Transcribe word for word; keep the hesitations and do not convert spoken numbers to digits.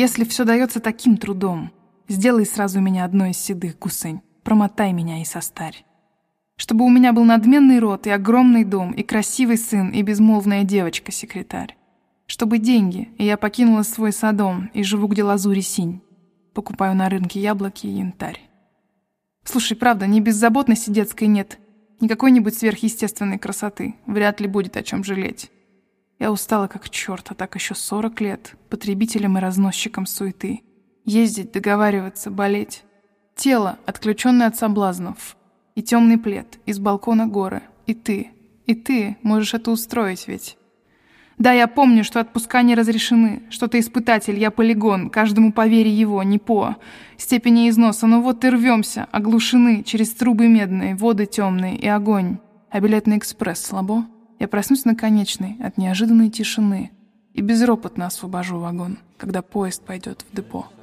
если все дается таким трудом, сделай сразу меня одной из седых гусынь, промотай меня и состарь. Чтобы у меня был надменный род, и огромный дом, и красивый сын, и безмолвная девочка-секретарь. Чтобы деньги, и я покинула свой садом, и живу, где лазурь и синь. Покупаю на рынке яблоки и янтарь. Слушай, правда, ни беззаботности детской нет, ни какой-нибудь сверхъестественной красоты. Вряд ли будет о чем жалеть. Я устала как черт, а так еще сорок лет, потребителем и разносчиком суеты. Ездить, договариваться, болеть. Тело, отключенное от соблазнов. И темный плед, из балкона горы. И ты, и ты можешь это устроить ведь. Да, я помню, что отпуска не разрешены, что ты испытатель, я полигон, каждому по вере его, не по степени износа, но вот и рвемся, оглушены через трубы медные, воды темные и огонь. А билетный экспресс слабо? Я проснусь на конечной от неожиданной тишины и безропотно освобожу вагон, когда поезд пойдет в депо.